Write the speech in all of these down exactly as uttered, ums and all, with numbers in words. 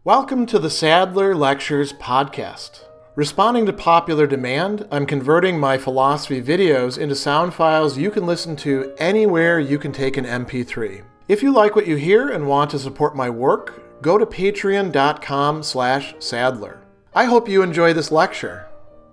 Welcome to the Sadler Lectures podcast. Responding to popular demand, I'm converting my philosophy videos into sound files you can listen to anywhere you can take an M P three. If you like what you hear and want to support my work, go to patreon.com slash Sadler. I hope you enjoy this lecture.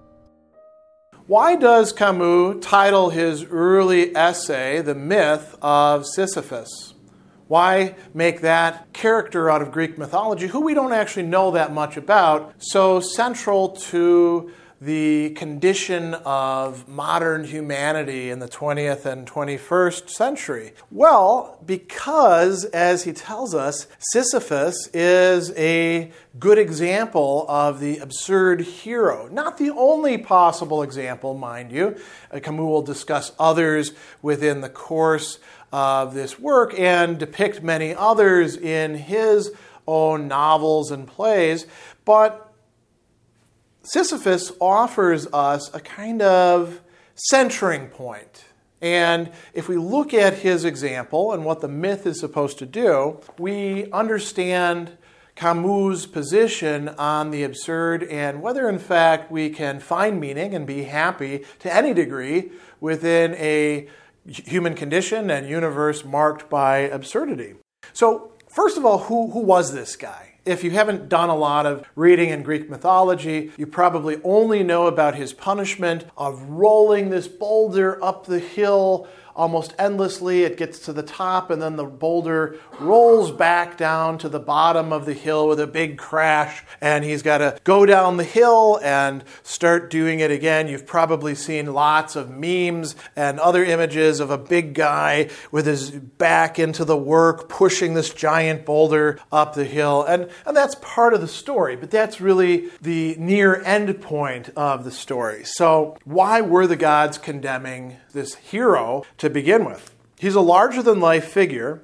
Why does Camus title his early essay The Myth of Sisyphus? Why make that character out of Greek mythology, who we don't actually know that much about, so central to the condition of modern humanity in the twentieth and twenty-first century? Well, because, as he tells us, Sisyphus is a good example of the absurd hero. Not the only possible example, mind you. Camus will discuss others within the course of this work and depict many others in his own novels and plays. But Sisyphus offers us a kind of centering point. And if we look at his example and what the myth is supposed to do, we understand Camus' position on the absurd and whether, in fact, we can find meaning and be happy to any degree within a human condition and universe marked by absurdity. So, first of all, who, who was this guy? If you haven't done a lot of reading in Greek mythology, you probably only know about his punishment of rolling this boulder up the hill almost endlessly. It gets to the top, and then the boulder rolls back down to the bottom of the hill with a big crash, and he's got to go down the hill and start doing it again. You've probably seen lots of memes and other images of a big guy with his back into the work, pushing this giant boulder up the hill, and, and that's part of the story, but that's really the near end point of the story. So why were the gods condemning this hero to begin with? He's a larger-than-life figure,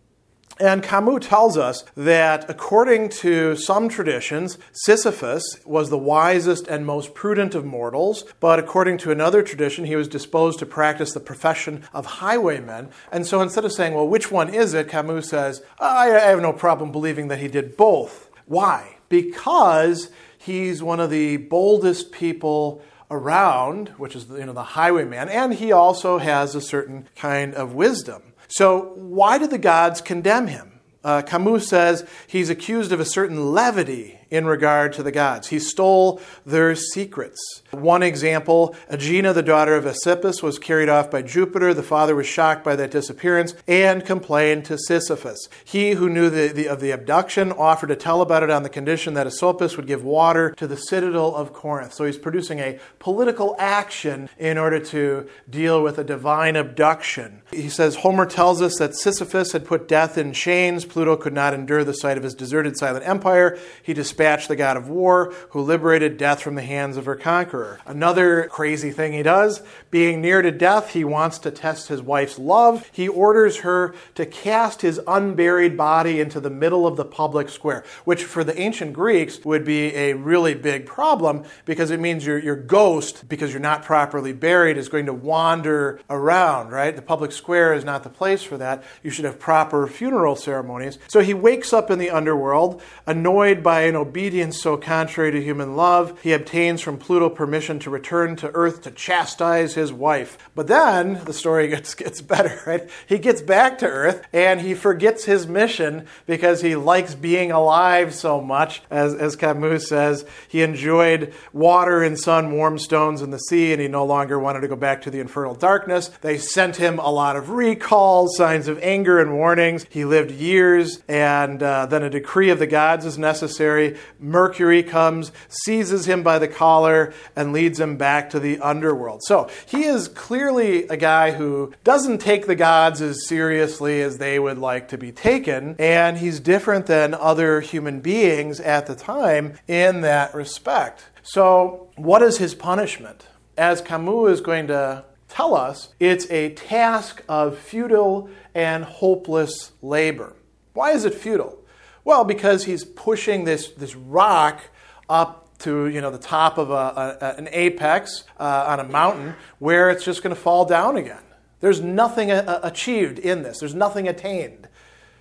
and Camus tells us that according to some traditions, Sisyphus was the wisest and most prudent of mortals, but according to another tradition, he was disposed to practice the profession of highwayman. And so instead of saying, well, which one is it, Camus says, I have no problem believing that he did both. Why? Because he's one of the boldest people around, which is, you know, the highwayman, and he also has a certain kind of wisdom. So why did the gods condemn him? Uh, Camus says he's accused of a certain levity in regard to the gods. He stole their secrets. One example, Aegina, the daughter of Asclepus, was carried off by Jupiter. The father was shocked by that disappearance and complained to Sisyphus. He who knew the, the, of the abduction offered to tell about it on the condition that Asclepus would give water to the citadel of Corinth. So he's producing a political action in order to deal with a divine abduction. He says Homer tells us that Sisyphus had put death in chains. Pluto could not endure the sight of his deserted silent empire. He dispatched the god of war, who liberated death from the hands of her conqueror. Another crazy thing he does, being near to death, he wants to test his wife's love. He orders her to cast his unburied body into the middle of the public square, which for the ancient Greeks would be a really big problem because it means your, your ghost, because you're not properly buried, is going to wander around, right? The public square is not the place for that. You should have proper funeral ceremonies. So he wakes up in the underworld, annoyed by an obedience so contrary to human love. He obtains from Pluto permission to return to Earth to chastise his wife. But then the story gets, gets better, right? He gets back to Earth and he forgets his mission because he likes being alive so much. As, as Camus says, he enjoyed water and sun, warm stones in the sea, and he no longer wanted to go back to the infernal darkness. They sent him a lot of recalls, signs of anger and warnings. He lived years, and uh, then a decree of the gods is necessary. Mercury comes, seizes him by the collar, and leads him back to the underworld. So he is clearly a guy who doesn't take the gods as seriously as they would like to be taken, and he's different than other human beings at the time in that respect. So what is his punishment? As Camus is going to tell us, it's a task of futile and hopeless labor. Why is it futile? Well, because he's pushing this, this rock up to, you know, the top of a, a, an apex uh, on a mountain where it's just going to fall down again. There's nothing a- achieved in this. There's nothing attained.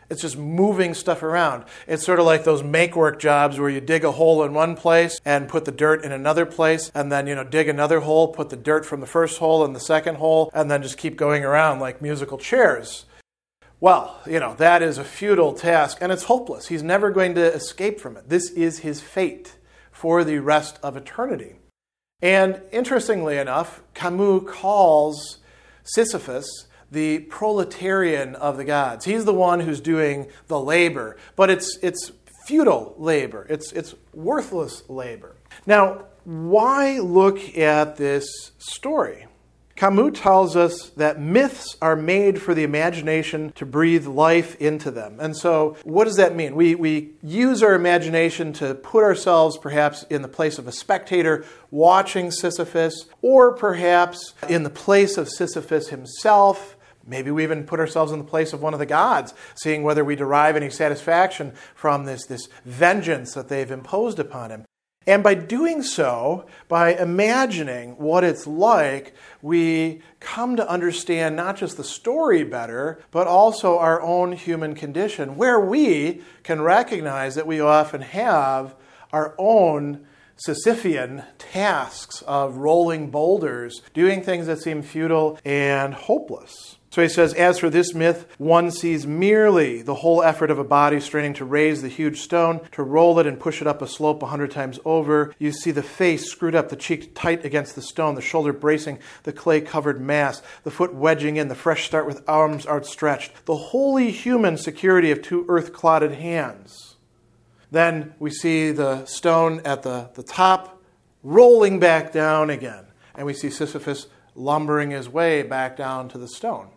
It's just moving stuff around. It's sort of like those make-work jobs where you dig a hole in one place and put the dirt in another place, and then, you know, dig another hole, put the dirt from the first hole in the second hole, and then just keep going around like musical chairs. Well, you know, that is a futile task, and it's hopeless. He's never going to escape from it. This is his fate for the rest of eternity. And interestingly enough, Camus calls Sisyphus the proletarian of the gods. He's the one who's doing the labor, but it's it's futile labor. It's it's worthless labor. Now, why look at this story? Camus tells us that myths are made for the imagination to breathe life into them. And so what does that mean? We, we use our imagination to put ourselves perhaps in the place of a spectator watching Sisyphus, or perhaps in the place of Sisyphus himself. Maybe we even put ourselves in the place of one of the gods, seeing whether we derive any satisfaction from this, this vengeance that they've imposed upon him. And by doing so, by imagining what it's like, we come to understand not just the story better, but also our own human condition, where we can recognize that we often have our own Sisyphean tasks of rolling boulders, doing things that seem futile and hopeless. So he says, as for this myth, one sees merely the whole effort of a body straining to raise the huge stone, to roll it and push it up a slope a hundred times over. You see the face screwed up, the cheek tight against the stone, the shoulder bracing the clay-covered mass, the foot wedging in, the fresh start with arms outstretched, the wholly human security of two earth-clotted hands. Then we see the stone at the, the top rolling back down again, and we see Sisyphus lumbering his way back down to the stone.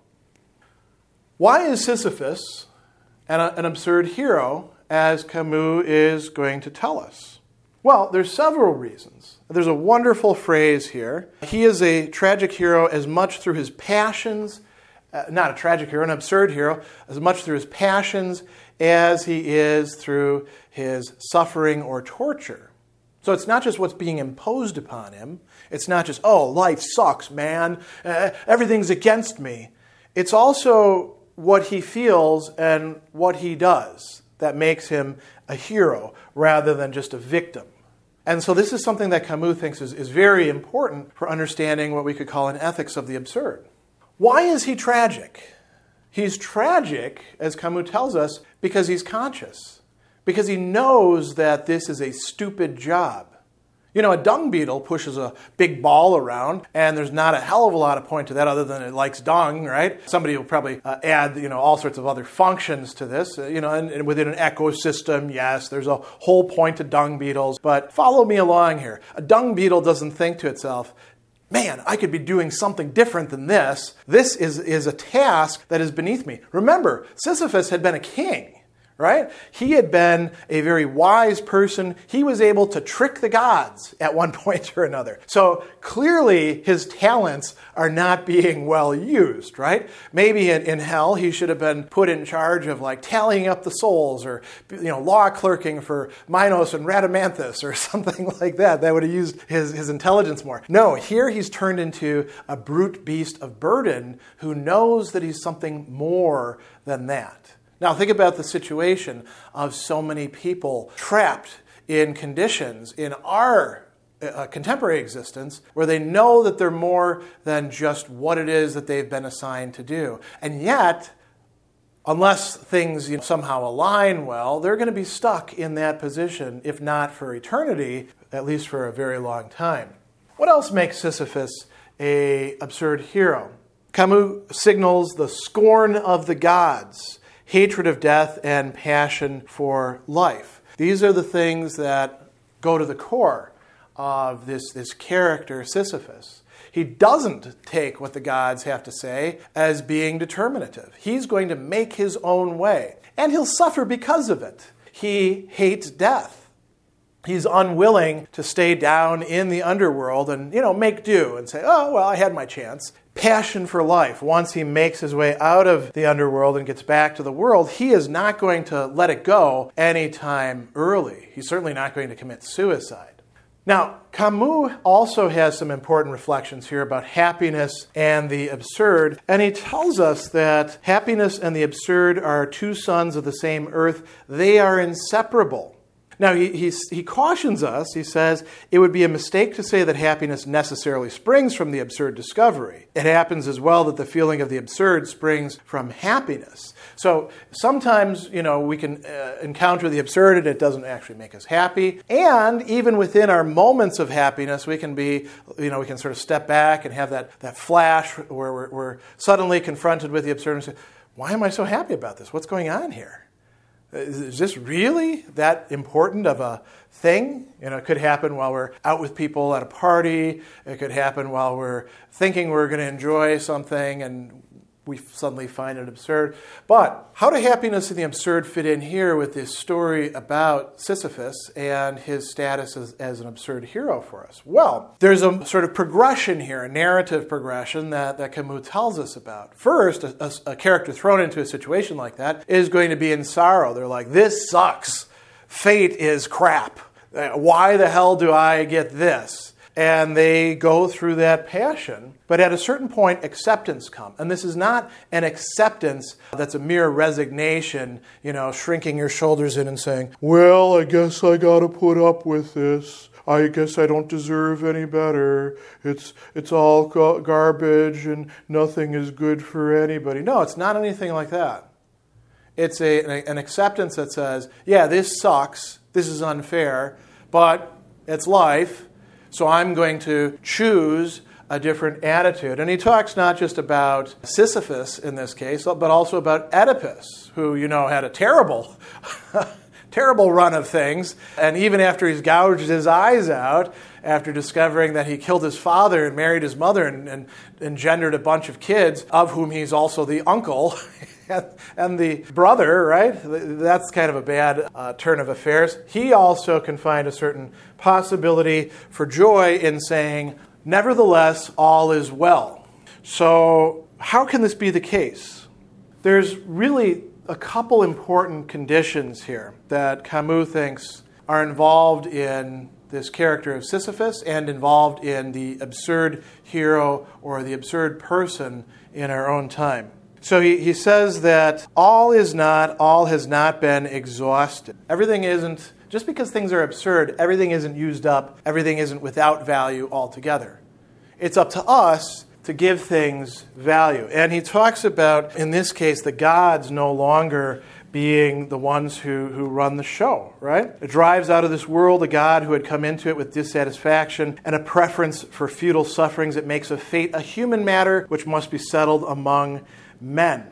Why is Sisyphus an, an absurd hero, as Camus is going to tell us? Well, there's several reasons. There's a wonderful phrase here. He is a tragic hero as much through his passions, uh, not a tragic hero, an absurd hero, as much through his passions as he is through his suffering or torture. So it's not just what's being imposed upon him. It's not just, oh, life sucks, man. Uh, everything's against me. It's also what he feels and what he does that makes him a hero rather than just a victim. And so this is something that Camus thinks is, is very important for understanding what we could call an ethics of the absurd. Why is he tragic? He's tragic, as Camus tells us, because he's conscious, because he knows that this is a stupid job. You know, a dung beetle pushes a big ball around, and there's not a hell of a lot of point to that other than it likes dung, right? Somebody will probably uh, add, you know, all sorts of other functions to this. Uh, you know, and, and within an ecosystem, yes, there's a whole point to dung beetles. But follow me along here. A dung beetle doesn't think to itself, man, I could be doing something different than this. This is, is a task that is beneath me. Remember, Sisyphus had been a king. Right? He had been a very wise person. He was able to trick the gods at one point or another. So clearly his talents are not being well used, right? Maybe in, in hell he should have been put in charge of like tallying up the souls, or, you know, law clerking for Minos and Rhadamanthus or something like that. That would have used his, his intelligence more. No, here he's turned into a brute beast of burden who knows that he's something more than that. Now think about the situation of so many people trapped in conditions in our uh, contemporary existence where they know that they're more than just what it is that they've been assigned to do. And yet, unless things, you know, somehow align well, they're going to be stuck in that position, if not for eternity, at least for a very long time. What else makes Sisyphus an absurd hero? Camus signals the scorn of the gods, hatred of death, and passion for life. These are the things that go to the core of this, this character, Sisyphus. He doesn't take what the gods have to say as being determinative. He's going to make his own way, and he'll suffer because of it. He hates death. He's unwilling to stay down in the underworld and, you know, make do and say, oh, well, I had my chance. Passion for life. Once he makes his way out of the underworld and gets back to the world, he is not going to let it go anytime early. He's certainly not going to commit suicide. Now, Camus also has some important reflections here about happiness and the absurd, and he tells us that happiness and the absurd are two sons of the same earth. They are inseparable. Now, he, he, he cautions us, he says, it would be a mistake to say that happiness necessarily springs from the absurd discovery. It happens as well that the feeling of the absurd springs from happiness. So sometimes, you know, we can uh, encounter the absurd and it doesn't actually make us happy. And even within our moments of happiness, we can be, you know, we can sort of step back and have that, that flash where we're, we're suddenly confronted with the absurd and say, why am I so happy about this? What's going on here? Is this really that important of a thing? You know, it could happen while we're out with people at a party. It could happen while we're thinking we're going to enjoy something and we suddenly find it absurd. But how do happiness and the absurd fit in here with this story about Sisyphus and his status as, as an absurd hero for us? Well, there's a sort of progression here, a narrative progression that, that Camus tells us about. First, a, a, a character thrown into a situation like that is going to be in sorrow. They're like, this sucks. Fate is crap. Why the hell do I get this? And they go through that passion. But at a certain point, acceptance comes. And this is not an acceptance that's a mere resignation, you know, shrinking your shoulders in and saying, well, I guess I got to put up with this. I guess I don't deserve any better. It's it's all ga- garbage and nothing is good for anybody. No, it's not anything like that. It's a, an acceptance that says, yeah, this sucks. This is unfair, but it's life. So I'm going to choose a different attitude. And he talks not just about Sisyphus in this case, but also about Oedipus, who, you know, had a terrible, terrible run of things. And even after he's gouged his eyes out, after discovering that he killed his father and married his mother and, and engendered a bunch of kids, of whom he's also the uncle and the brother, right? That's kind of a bad uh, turn of affairs. He also can find a certain possibility for joy in saying, nevertheless, all is well. So how can this be the case? There's really a couple important conditions here that Camus thinks are involved in this character of Sisyphus and involved in the absurd hero or the absurd person in our own time. So he, he says that all is not, all has not been exhausted. Everything isn't, just because things are absurd, everything isn't used up, everything isn't without value altogether. It's up to us to give things value. And he talks about, in this case, the gods no longer being the ones who, who run the show, right? It drives out of this world a God who had come into it with dissatisfaction and a preference for futile sufferings. It makes of fate a human matter which must be settled among men.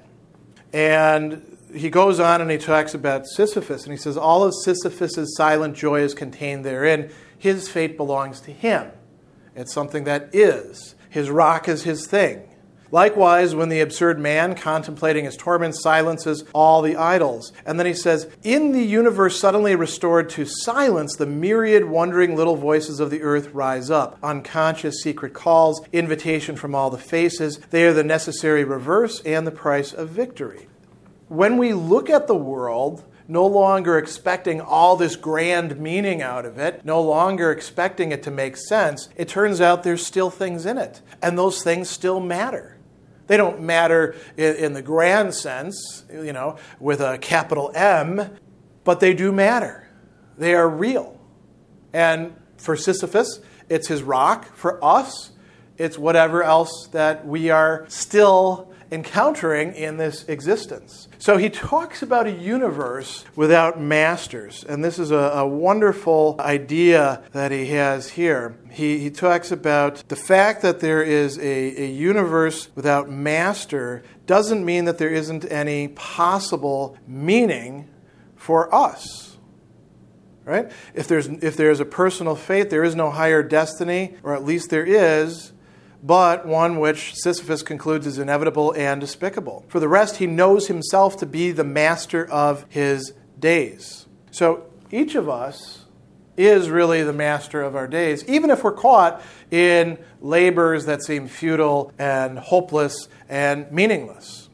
And he goes on and he talks about Sisyphus, and he says, all of Sisyphus's silent joy is contained therein. His fate belongs to him. It's something that is. His rock is his thing. Likewise, when the absurd man, contemplating his torment, silences all the idols. And then he says, in the universe suddenly restored to silence, the myriad wondering little voices of the earth rise up. Unconscious secret calls, invitation from all the faces. They are the necessary reverse and the price of victory. When we look at the world, no longer expecting all this grand meaning out of it, no longer expecting it to make sense, it turns out there's still things in it. And those things still matter. They don't matter in, in the grand sense, you know, with a capital M, but they do matter. They are real. And for Sisyphus, it's his rock. For us, it's whatever else that we are still encountering in this existence. So he talks about a universe without masters, and this is a, a wonderful idea that he has here. He, he talks about the fact that there is a, a universe without master doesn't mean that there isn't any possible meaning for us. Right? If there's if there's a personal fate, there is no higher destiny, or at least there is, but one which Sisyphus concludes is inevitable and despicable. For the rest, he knows himself to be the master of his days. So each of us is really the master of our days, even if we're caught in labors that seem futile and hopeless and meaningless.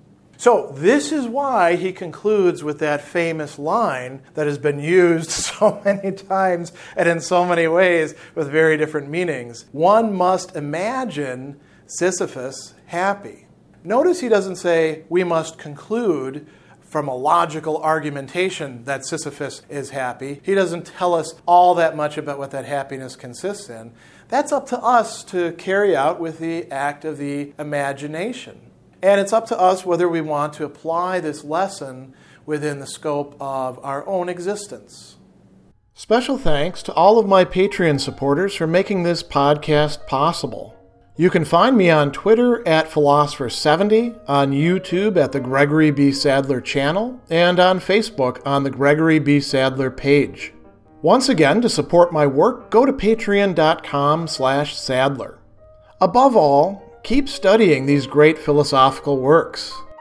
So this is why he concludes with that famous line that has been used so many times and in so many ways with very different meanings. One must imagine Sisyphus happy. Notice he doesn't say, we must conclude from a logical argumentation that Sisyphus is happy. He doesn't tell us all that much about what that happiness consists in. That's up to us to carry out with the act of the imagination. And it's up to us whether we want to apply this lesson within the scope of our own existence. Special thanks to all of my Patreon supporters for making this podcast possible. You can find me on Twitter at Philosopher seventy, on YouTube at the Gregory B. Sadler channel, and on Facebook on the Gregory B. Sadler page. Once again, to support my work, go to patreon.com slash Sadler. Above all, keep studying these great philosophical works.